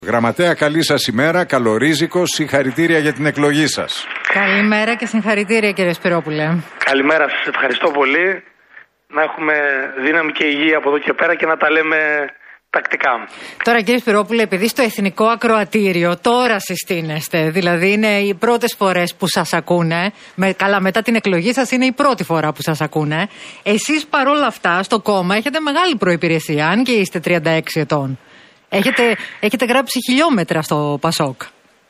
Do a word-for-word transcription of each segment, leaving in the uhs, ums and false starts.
Γραμματέα, καλή σας ημέρα, καλορίζικο, συγχαρητήρια για την εκλογή σας. Καλημέρα και συγχαρητήρια, κύριε Σπυρόπουλε. Καλημέρα, σας ευχαριστώ πολύ. Να έχουμε δύναμη και υγεία από εδώ και πέρα και να τα λέμε τακτικά. Τώρα, κύριε Σπυρόπουλε, επειδή στο Εθνικό Ακροατήριο τώρα συστήνεστε, δηλαδή είναι οι πρώτες φορές που σας ακούνε, με, καλά μετά την εκλογή σας είναι η πρώτη φορά που σας ακούνε, εσείς παρόλα αυτά στο κόμμα έχετε μεγάλη προϋπηρεσία, αν και είστε τριάντα έξι ετών. Έχετε, έχετε γράψει χιλιόμετρα στο Πασόκ.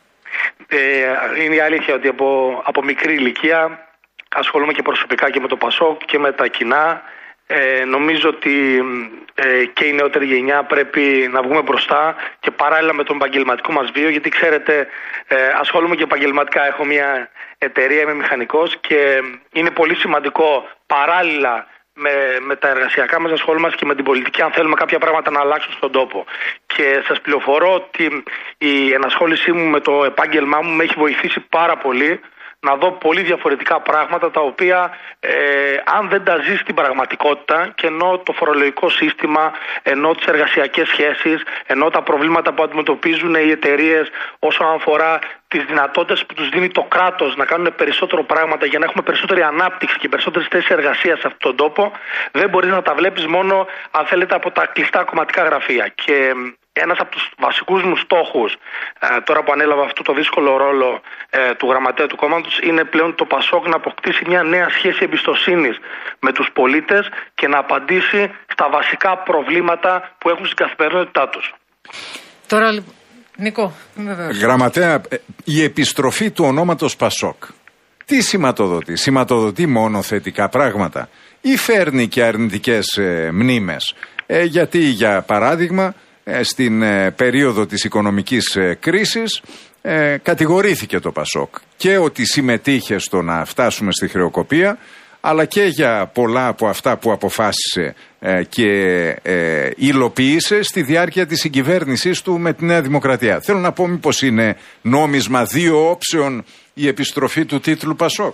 Ε, είναι η αλήθεια ότι από, από μικρή ηλικία ασχολούμαι και προσωπικά και με το Πασόκ και με τα κοινά. Ε, νομίζω ότι ε, και η νεότερη γενιά πρέπει να βγούμε μπροστά και παράλληλα με τον επαγγελματικό μας βίο, γιατί ξέρετε ε, ασχολούμαι και επαγγελματικά, έχω μια εταιρεία, είμαι μηχανικός και είναι πολύ σημαντικό παράλληλα με, με τα εργασιακά μας ασχολούμαστε μας και με την πολιτική, αν θέλουμε κάποια πράγματα να αλλάξουν στον τόπο. Και σας πληροφορώ ότι η ενασχόλησή μου με το επάγγελμά μου με έχει βοηθήσει πάρα πολύ να δω πολύ διαφορετικά πράγματα τα οποία ε, αν δεν τα ζει στην πραγματικότητα, και ενώ το φορολογικό σύστημα, ενώ τις εργασιακές σχέσεις, ενώ τα προβλήματα που αντιμετωπίζουν οι εταιρείες όσον αφορά τις δυνατότητες που τους δίνει το κράτος να κάνουν περισσότερο πράγματα για να έχουμε περισσότερη ανάπτυξη και περισσότερες θέσεις εργασίας σε αυτόν τον τόπο, δεν μπορείς να τα βλέπεις μόνο, αν θέλετε, από τα κλειστά κομματικά γραφεία. Και ένας από τους βασικούς μου στόχους, ε, τώρα που ανέλαβα αυτό το δύσκολο ρόλο ε, του γραμματέα του κόμματος, είναι πλέον το Πασόκ να αποκτήσει μια νέα σχέση εμπιστοσύνης με τους πολίτες και να απαντήσει στα βασικά προβλήματα που έχουν στην καθημερινότητά τους. Τώρα, Νίκο, βεβαίως. Γραμματέα, η επιστροφή του ονόματος Πασόκ, τι σηματοδοτεί? Σηματοδοτεί μόνο θετικά πράγματα ή φέρνει και αρνητικές ε, μνήμες? Ε, γιατί, για παράδειγμα, στην ε, περίοδο της οικονομικής ε, κρίσης ε, κατηγορήθηκε το Πασόκ και ότι συμμετείχε στο να φτάσουμε στη χρεοκοπία, αλλά και για πολλά από αυτά που αποφάσισε ε, και ε, υλοποίησε στη διάρκεια της συγκυβέρνησής του με τη Νέα Δημοκρατία. Θέλω να πω, μήπως είναι νόμισμα δύο όψεων η επιστροφή του τίτλου Πασόκ?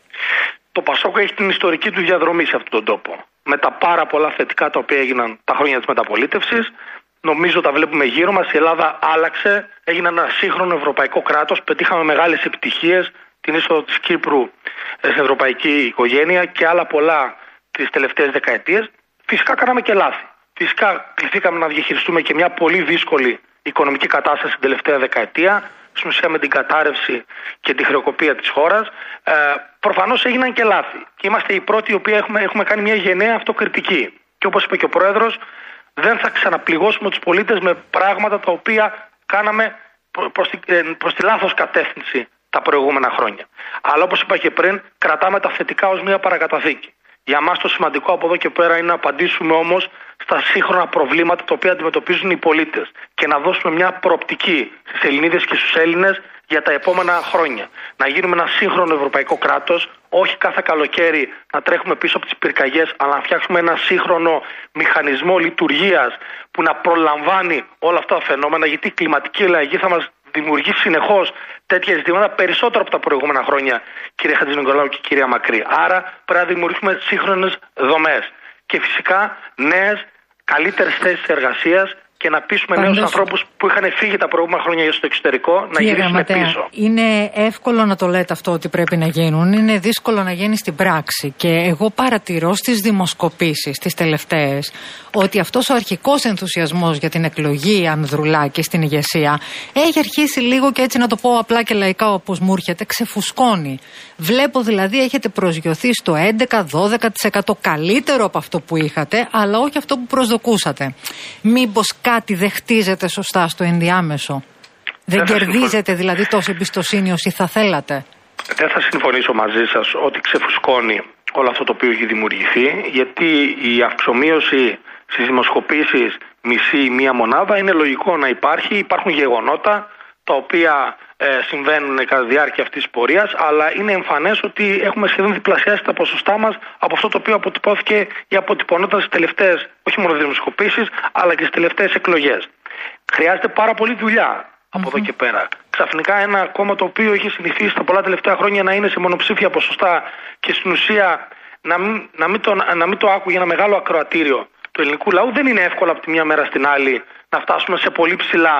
Το Πασόκ έχει την ιστορική του διαδρομή σε αυτόν τον τόπο, με τα πάρα πολλά θετικά τα οποία έγιναν τα χρόνια της μεταπολίτευσης. Νομίζω τα βλέπουμε γύρω μας. Η Ελλάδα άλλαξε, έγινε ένα σύγχρονο ευρωπαϊκό κράτος, πετύχαμε μεγάλες επιτυχίες, την είσοδο της Κύπρου στην ευρωπαϊκή οικογένεια και άλλα πολλά τις τελευταίες δεκαετίες. Φυσικά κάναμε και λάθη. Φυσικά κληθήκαμε να διαχειριστούμε και μια πολύ δύσκολη οικονομική κατάσταση την τελευταία δεκαετία, στην ουσία με την κατάρρευση και τη χρεοκοπία της χώρας. Ε, προφανώς έγιναν και λάθη. Και είμαστε οι πρώτοι οι οποίοι έχουμε, έχουμε κάνει μια γενναία αυτοκριτική. Και όπως είπε και ο Πρόεδρος, δεν θα ξαναπληγώσουμε τους πολίτες με πράγματα τα οποία κάναμε προς τη, προς τη λάθος κατεύθυνση τα προηγούμενα χρόνια. Αλλά όπως είπα και πριν, κρατάμε τα θετικά ως μια παρακαταθήκη. Για μας το σημαντικό από εδώ και πέρα είναι να απαντήσουμε όμως στα σύγχρονα προβλήματα τα οποία αντιμετωπίζουν οι πολίτες και να δώσουμε μια προοπτική στις Ελληνίδες και στους Έλληνες για τα επόμενα χρόνια. Να γίνουμε ένα σύγχρονο ευρωπαϊκό κράτος, όχι κάθε καλοκαίρι να τρέχουμε πίσω από τις πυρκαγιές, αλλά να φτιάξουμε ένα σύγχρονο μηχανισμό λειτουργίας που να προλαμβάνει όλα αυτά τα φαινόμενα, γιατί η κλιματική αλλαγή θα μας δημιουργεί συνεχώς τέτοια ζητήματα περισσότερο από τα προηγούμενα χρόνια, κύριε Χατζηνικολάου και κυρία Μακρύ. Άρα πρέπει να δημιουργήσουμε σύγχρονες δομές και φυσικά νέες, καλύτερες θέσεις εργασίας και να πείσουμε νέους ανθρώπους που είχαν φύγει τα προηγούμενα χρόνια στο εξωτερικό να γυρίσουν πίσω. Είναι εύκολο να το λέτε αυτό ότι πρέπει να γίνουν, είναι δύσκολο να γίνει στην πράξη. Και εγώ παρατηρώ στις δημοσκοπήσεις, τις τελευταίες, ότι αυτός ο αρχικός ενθουσιασμός για την εκλογή Ανδρουλάκη στην ηγεσία έχει αρχίσει λίγο, και έτσι να το πω απλά και λαϊκά όπως μου έρχεται, ξεφουσκώνει. Βλέπω δηλαδή έχετε προσγειωθεί στο έντεκα με δώδεκα τοις εκατό, καλύτερο από αυτό που είχατε, αλλά όχι αυτό που προσδοκούσατε. Μήπως κάτι δεν χτίζεται σωστά στο ενδιάμεσο? Δεν, δεν κερδίζετε δηλαδή τόση εμπιστοσύνη όσοι θα θέλατε? Δεν θα συμφωνήσω μαζί σας ότι ξεφουσκώνει όλο αυτό το οποίο έχει δημιουργηθεί, γιατί η αυξομοίωση στις δημοσκοπήσεις μισή ή μία μονάδα είναι λογικό να υπάρχει. Υπάρχουν γεγονότα τα οποία ε, συμβαίνουν κατά τη διάρκεια αυτής της πορείας, αλλά είναι εμφανές ότι έχουμε σχεδόν διπλασιάσει τα ποσοστά μας από αυτό το οποίο αποτυπώθηκε ή αποτυπωνόταν στις τελευταίες, όχι μόνο δημοσκοπήσεις, αλλά και στις τελευταίες εκλογές. Χρειάζεται πάρα πολλή δουλειά από mm-hmm. εδώ και πέρα. Ξαφνικά ένα κόμμα το οποίο έχει συνηθίσει τα πολλά τελευταία χρόνια να είναι σε μονοψήφια ποσοστά και στην ουσία να μην, να μην, το, να μην το άκουγε ένα μεγάλο ακροατήριο του ελληνικού λαού, δεν είναι εύκολο από τη μια μέρα στην άλλη να φτάσουμε σε πολύ ψηλά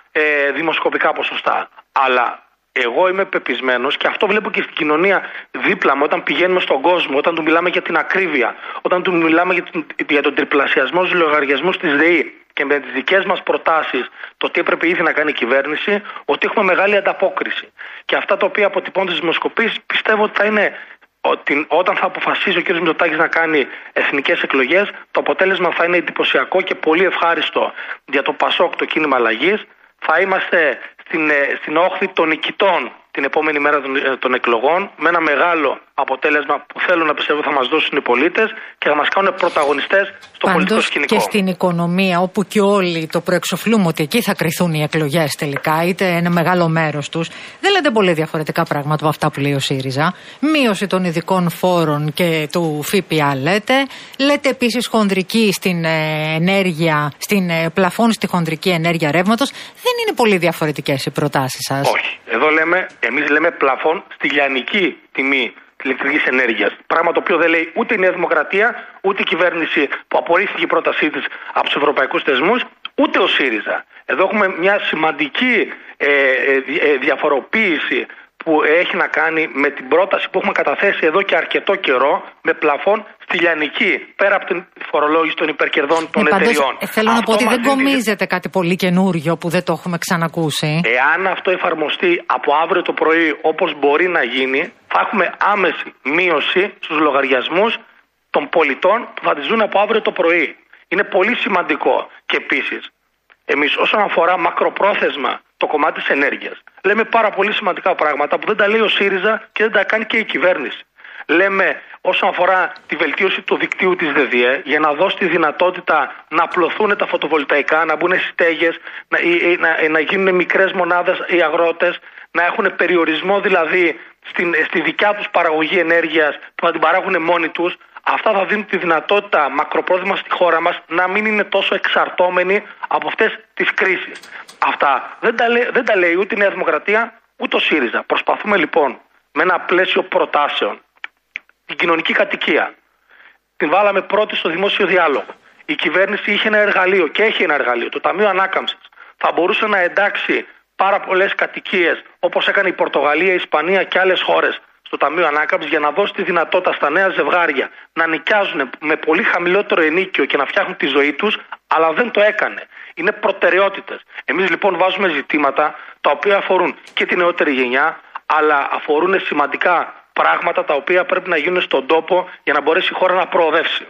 ε, δημοσκοπικά ποσοστά. Αλλά εγώ είμαι πεπισμένος και αυτό βλέπω και στην κοινωνία δίπλα μου, όταν πηγαίνουμε στον κόσμο, όταν του μιλάμε για την ακρίβεια, όταν του μιλάμε για, την, για τον τριπλασιασμό στους λογαριασμούς της ΔΕΗ και με τις δικές μας προτάσεις, το τι έπρεπε ήδη να κάνει η κυβέρνηση, ότι έχουμε μεγάλη ανταπόκριση. Και αυτά τα οποία αποτυπώνται στις δημοσκοπήσεις πιστεύω ότι θα είναι, ότι όταν θα αποφασίσει ο κ. Μητσοτάκης να κάνει εθνικές εκλογές, το αποτέλεσμα θα είναι εντυπωσιακό και πολύ ευχάριστο για το ΠΑΣΟΚ, το κίνημα αλλαγής. Θα είμαστε στην, στην όχθη των νικητών την επόμενη μέρα των, των εκλογών, με ένα μεγάλο αποτέλεσμα που θέλω να πιστεύω θα μας δώσουν οι πολίτες και θα μας κάνουν πρωταγωνιστές στο Πάντως πολιτικό σκηνικό. Και στην οικονομία, όπου και όλοι το προεξοφλούμε ότι εκεί θα κριθούν οι εκλογές τελικά, είτε ένα μεγάλο μέρος τους, δεν λέτε πολύ διαφορετικά πράγματα από αυτά που λέει ο ΣΥΡΙΖΑ. Μείωση των ειδικών φόρων και του ΦΠΑ λέτε. Λέτε επίσης χονδρική στην ενέργεια, στην πλαφόν στη χονδρική ενέργεια ρεύματος. Δεν είναι πολύ διαφορετικές οι προτάσεις σας. Όχι. Εδώ λέμε, εμείς λέμε πλαφόν στη λιανική τιμή ηλεκτρικής ενέργειας. Πράγμα το οποίο δεν λέει ούτε η Νέα Δημοκρατία, ούτε η κυβέρνηση που απορρίφθηκε η πρότασή της από τους ευρωπαϊκούς θεσμούς, ούτε ο ΣΥΡΙΖΑ. Εδώ έχουμε μια σημαντική ε, ε, διαφοροποίηση που έχει να κάνει με την πρόταση που έχουμε καταθέσει εδώ και αρκετό καιρό, με πλαφόν στη λιανική, πέρα από την φορολόγηση των υπερκερδών των ε, εταιριών. Ε, θέλω αυτό να πω ότι δεν κομίζεται κάτι πολύ καινούριο που δεν το έχουμε ξανακούσει. Εάν αυτό εφαρμοστεί από αύριο το πρωί όπως μπορεί να γίνει, θα έχουμε άμεση μείωση στους λογαριασμούς των πολιτών που θα τις ζουν από αύριο το πρωί. Είναι πολύ σημαντικό. Και επίσης, εμείς όσον αφορά μακροπρόθεσμα το κομμάτι της ενέργειας, λέμε πάρα πολύ σημαντικά πράγματα που δεν τα λέει ο ΣΥΡΙΖΑ και δεν τα κάνει και η κυβέρνηση. Λέμε όσον αφορά τη βελτίωση του δικτύου της ΔΕΔΙΕ για να δώσει τη δυνατότητα να απλωθούν τα φωτοβολταϊκά, να μπουν στις στέγες, να, να, να γίνουν μικρές μονάδες οι αγρότες, να έχουν περιορισμό δηλαδή στην, στη δικιά τους παραγωγή ενέργειας που θα την παράγουν μόνοι τους. Αυτά θα δίνουν τη δυνατότητα μακροπρόθεσμα στη χώρα μας να μην είναι τόσο εξαρτώμενοι από αυτές τις κρίσεις. Αυτά δεν τα, λέει, δεν τα λέει ούτε η Νέα Δημοκρατία ούτε ο ΣΥΡΙΖΑ. Προσπαθούμε λοιπόν με ένα πλαίσιο προτάσεων την κοινωνική κατοικία. Την βάλαμε πρώτη στο δημόσιο διάλογο. Η κυβέρνηση είχε ένα εργαλείο και έχει ένα εργαλείο, το Ταμείο Ανάκαμψης. Θα μπορούσε να εντάξει πάρα πολλές κατοικίες όπως έκανε η Πορτογαλία, η Ισπανία και άλλες χώρες στο Ταμείο Ανάκαμψης για να δώσει τη δυνατότητα στα νέα ζευγάρια να νοικιάζουν με πολύ χαμηλότερο ενίκιο και να φτιάχνουν τη ζωή τους, αλλά δεν το έκανε. Είναι προτεραιότητες. Εμείς λοιπόν βάζουμε ζητήματα τα οποία αφορούν και τη νεότερη γενιά, αλλά αφορούν σημαντικά πράγματα τα οποία πρέπει να γίνουν στον τόπο για να μπορέσει η χώρα να προοδεύσει.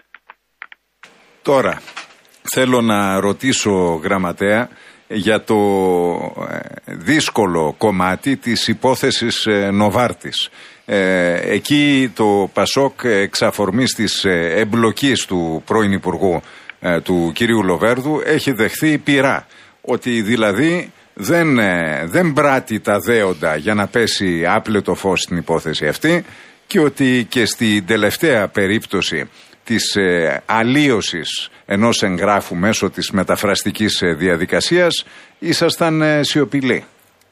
Τώρα, θέλω να ρωτήσω, Γραμματέα, για το δύσκολο κομμάτι της υπόθεσης Νοβάρτης. Ε, εκεί το ΠΑΣΟΚ εξ αφορμής της εμπλοκής του πρώην Υπουργού ε, του κυρίου Λοβέρδου έχει δεχθεί πειρά. Ότι δηλαδή δεν, ε, δεν πράττει τα δέοντα για να πέσει άπλετο φως στην υπόθεση αυτή και ότι και στην τελευταία περίπτωση της ε, αλλίωσης ενός εγγράφου μέσω της μεταφραστικής ε, διαδικασίας ήσασταν ε, σιωπηλοί.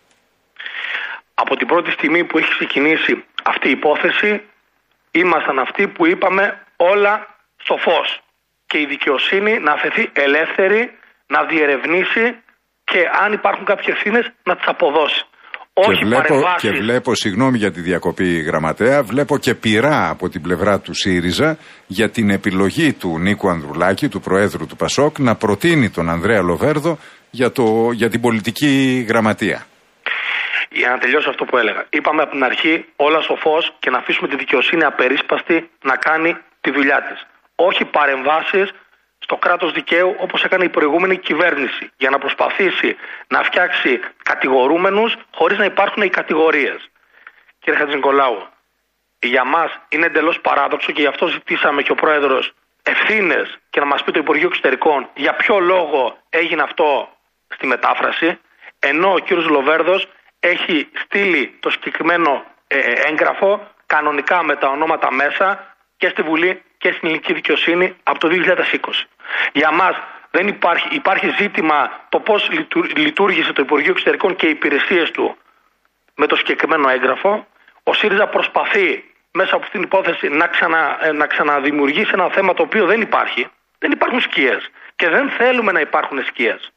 Από την πρώτη στιγμή που έχει ξεκινήσει αυτή η υπόθεση ήμασταν αυτοί που είπαμε όλα στο φως και η δικαιοσύνη να αφαιθεί ελεύθερη, να διερευνήσει και αν υπάρχουν κάποιες ευθύνες να τις αποδώσει. Και Όχι βλέπω, παρεμβάσεις. και βλέπω, συγγνώμη για τη διακοπή, Γραμματέα, βλέπω και πειρά από την πλευρά του ΣΥΡΙΖΑ για την επιλογή του Νίκου Ανδρουλάκη, του Προέδρου του ΠΑΣΟΚ, να προτείνει τον Ανδρέα Λοβέρδο για, το, για την πολιτική γραμματεία. Για να τελειώσω αυτό που έλεγα. Είπαμε από την αρχή όλα στο φως και να αφήσουμε τη δικαιοσύνη απερίσπαστη να κάνει τη δουλειά της. Όχι παρεμβάσεις στο κράτος δικαίου όπως έκανε η προηγούμενη κυβέρνηση για να προσπαθήσει να φτιάξει κατηγορούμενους χωρίς να υπάρχουν οι κατηγορίες. Κύριε Χατζηνικολάου, για μας είναι εντελώς παράδοξο και γι' αυτό ζητήσαμε και ο Πρόεδρος ευθύνες και να μας πει το Υπουργείο Εξωτερικών για ποιο λόγο έγινε αυτό στη μετάφραση, ενώ ο κύριος Λοβέρδος έχει στείλει το συγκεκριμένο ε, έγγραφο κανονικά με τα ονόματα μέσα και στη Βουλή και στην ελληνική δικαιοσύνη από το δύο χιλιάδες είκοσι. Για μας δεν υπάρχει, υπάρχει ζήτημα το πώς λειτουργήσε το Υπουργείο Εξωτερικών και οι υπηρεσίες του με το συγκεκριμένο έγγραφο. Ο ΣΥΡΙΖΑ προσπαθεί μέσα από αυτήν την υπόθεση να, ξανα, να ξαναδημιουργήσει ένα θέμα το οποίο δεν υπάρχει. Δεν υπάρχουν σκιές και δεν θέλουμε να υπάρχουν σκιές.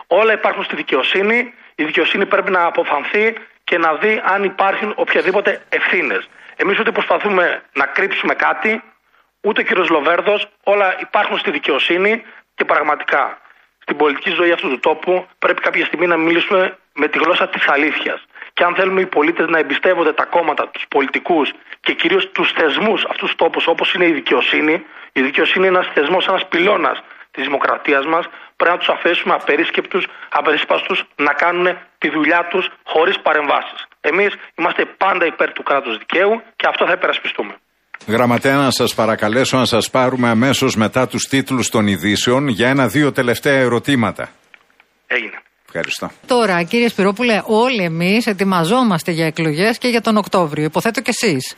Όλα υπάρχουν στη δικαιοσύνη. Η δικαιοσύνη πρέπει να αποφανθεί και να δει αν υπάρχουν οποιαδήποτε ευθύνες. Εμείς ούτε προσπαθούμε να κρύψουμε κάτι, ούτε ο κύριος Λοβέρδος, όλα υπάρχουν στη δικαιοσύνη και πραγματικά στην πολιτική ζωή αυτού του τόπου πρέπει κάποια στιγμή να μιλήσουμε με τη γλώσσα της αλήθειας. Και αν θέλουμε οι πολίτες να εμπιστεύονται τα κόμματα, τους πολιτικούς και κυρίως τους θεσμούς αυτούς τους τόπους όπως είναι η δικαιοσύνη, η δικαιοσύνη είναι ένας θεσμός, ένας πυλώνας της δημοκρατίας μας, πρέπει να τους αφήσουμε απερίσκεπτους, απερισπαστούς να κάνουν τη δουλειά τους χωρίς παρεμβάσεις. Εμείς είμαστε πάντα υπέρ του κράτους δικαίου και αυτό θα υπερασπιστούμε. Γραμματέα, να σας παρακαλέσω να σας πάρουμε αμέσως μετά τους τίτλους των ειδήσεων για ένα-δύο τελευταία ερωτήματα. Έγινε. Ευχαριστώ. Τώρα, κύριε Σπυρόπουλε, όλοι εμείς ετοιμαζόμαστε για εκλογές και για τον Οκτώβριο. Υποθέτω κι εσείς.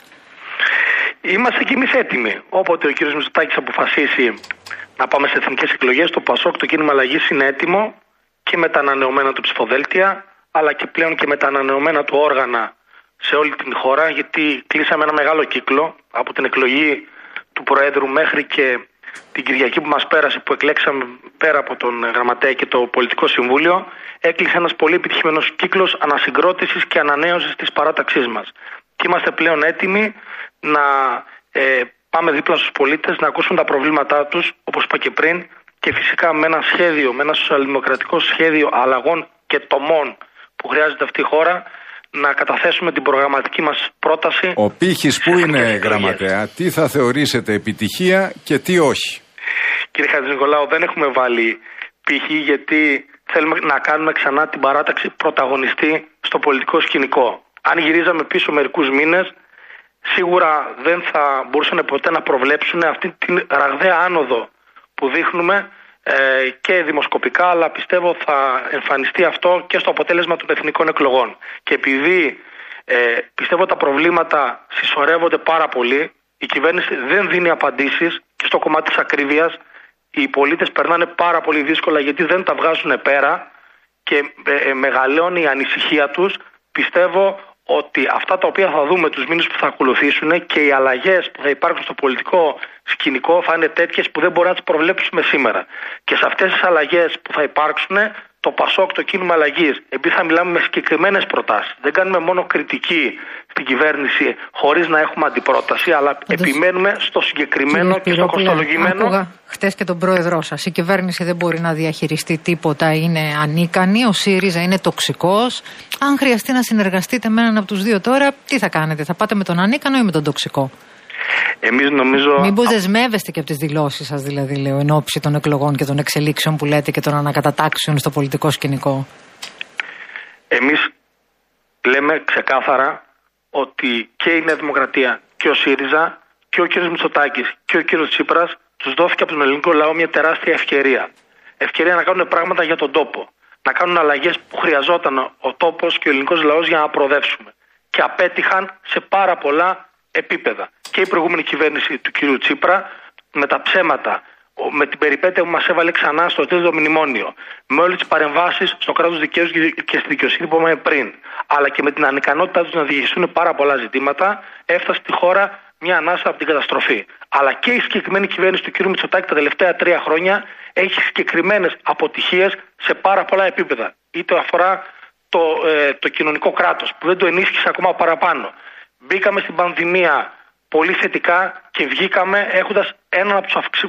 Είμαστε κι εμείς έτοιμοι. Όποτε ο κύριος Μητσοτάκης αποφασίσει να πάμε σε εθνικές εκλογές, το ΠΑΣΟΚ, το κίνημα αλλαγής, είναι έτοιμο και με τα ανανεωμένα του ψηφοδέλτια, αλλά και πλέον και με τα ανανεωμένα του όργανα σε όλη την χώρα, γιατί κλείσαμε ένα μεγάλο κύκλο από την εκλογή του Προέδρου μέχρι και την Κυριακή που μας πέρασε, που εκλέξαμε πέρα από τον Γραμματέα και το Πολιτικό Συμβούλιο. Έκλεισε ένας πολύ επιτυχημένος κύκλος ανασυγκρότησης και ανανέωσης της παράταξής μας. Και είμαστε πλέον έτοιμοι να ε, πάμε δίπλα στους πολίτες, να ακούσουμε τα προβλήματά τους, όπως είπα και πριν, και φυσικά με ένα σχέδιο, με ένα σοσιαλδημοκρατικό σχέδιο αλλαγών και τομών που χρειάζεται αυτή η χώρα, να καταθέσουμε την προγραμματική μας πρόταση. Ο πύχης που είναι, Γραμματέα, τι θα θεωρήσετε επιτυχία και τι όχι? Κύριε Χατζηνικολάου, δεν έχουμε βάλει πύχη, γιατί θέλουμε να κάνουμε ξανά την παράταξη πρωταγωνιστή στο πολιτικό σκηνικό. Αν γυρίζαμε πίσω μερικούς μήνες, σίγουρα δεν θα μπορούσαν ποτέ να προβλέψουν αυτή την ραγδαία άνοδο που δείχνουμε ε, και δημοσκοπικά, αλλά πιστεύω θα εμφανιστεί αυτό και στο αποτέλεσμα των εθνικών εκλογών. Και επειδή ε, πιστεύω τα προβλήματα συσσωρεύονται πάρα πολύ, η κυβέρνηση δεν δίνει απαντήσεις και στο κομμάτι της ακρίβειας οι πολίτες περνάνε πάρα πολύ δύσκολα γιατί δεν τα βγάζουν πέρα και ε, ε, μεγαλώνει η ανησυχία τους. Πιστεύω ότι αυτά τα οποία θα δούμε τους μήνες που θα ακολουθήσουν και οι αλλαγές που θα υπάρξουν στο πολιτικό σκηνικό θα είναι τέτοιες που δεν μπορούμε να τις προβλέψουμε σήμερα. Και σε αυτές τις αλλαγές που θα υπάρξουν, το ΠΑΣΟΚ, το κίνημα αλλαγής, επειδή θα μιλάμε με συγκεκριμένες προτάσεις, δεν κάνουμε μόνο κριτική στην κυβέρνηση χωρίς να έχουμε αντιπρόταση, αλλά Αντως... επιμένουμε στο συγκεκριμένο και στο κοστολογημένο. Άκουγα χτες και τον πρόεδρό σας. Η κυβέρνηση δεν μπορεί να διαχειριστεί τίποτα, είναι ανίκανη. Ο ΣΥΡΙΖΑ είναι τοξικός. Αν χρειαστεί να συνεργαστείτε με έναν από τους δύο τώρα, τι θα κάνετε? Θα πάτε με τον ανίκανο ή με τον τοξικό? Εμείς νομίζω... Μήπως δεσμεύεστε και από τις δηλώσεις σας, δηλαδή, λέω, εν ώψη των εκλογών και των εξελίξεων που λέτε και των ανακατατάξεων στο πολιτικό σκηνικό? Εμείς λέμε ξεκάθαρα ότι και η Νέα Δημοκρατία και ο ΣΥΡΙΖΑ και ο κ. Μητσοτάκης και ο κ. Τσίπρας τους δόθηκε από τον ελληνικό λαό μια τεράστια ευκαιρία. Ευκαιρία να κάνουν πράγματα για τον τόπο. Να κάνουν αλλαγές που χρειαζόταν ο τόπος και ο ελληνικός λαός για να προοδεύσουμε. Και απέτυχαν σε πάρα πολλά επίπεδα. Και η προηγούμενη κυβέρνηση του κ. Τσίπρα με τα ψέματα, με την περιπέτεια που μας έβαλε ξανά στο τρίτο μνημόνιο, με όλες τις παρεμβάσεις στο κράτος δικαίου και στη δικαιοσύνη που είπαμε πριν, αλλά και με την ανικανότητά τους να διαχειριστούν πάρα πολλά ζητήματα, έφτασε στη χώρα μια ανάσα από την καταστροφή. Αλλά και η συγκεκριμένη κυβέρνηση του κ. Μητσοτάκη τα τελευταία τρία χρόνια έχει συγκεκριμένες αποτυχίες σε πάρα πολλά επίπεδα. Είτε αφορά το, ε, το κοινωνικό κράτος που δεν το ενίσχυσε ακόμα παραπάνω. Μπήκαμε στην πανδημία πολύ θετικά και βγήκαμε έχοντας έναν από τους αυξη,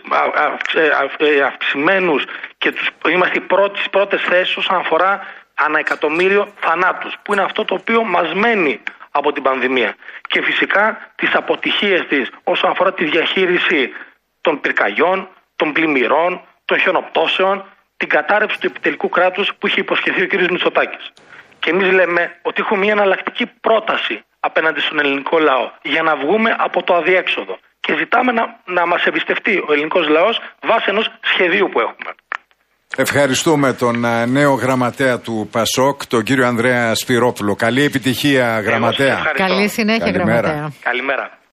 αυξημένους και τους, είμαστε οι πρώτες, πρώτες θέσεις όσον αφορά ανά εκατομμύριο θανάτους, που είναι αυτό το οποίο μας μένει από την πανδημία. Και φυσικά τις αποτυχίες της όσον αφορά τη διαχείριση των πυρκαγιών, των πλημμυρών, των χιονοπτώσεων, την κατάρρευση του επιτελικού κράτους που είχε υποσχεθεί ο κ. Μητσοτάκης. Και εμείς λέμε ότι έχουμε μια εναλλακτική πρόταση απέναντι στον ελληνικό λαό για να βγούμε από το αδιέξοδο. Και ζητάμε να, να μας εμπιστευτεί ο ελληνικός λαός βάσει ενός σχεδίου που έχουμε. Ευχαριστούμε τον νέο γραμματέα του ΠΑΣΟΚ, τον κύριο Ανδρέα Σπυρόπουλο. Καλή επιτυχία, γραμματέα. Καλή συνέχεια, Καλημέρα. Γραμματέα. Καλημέρα.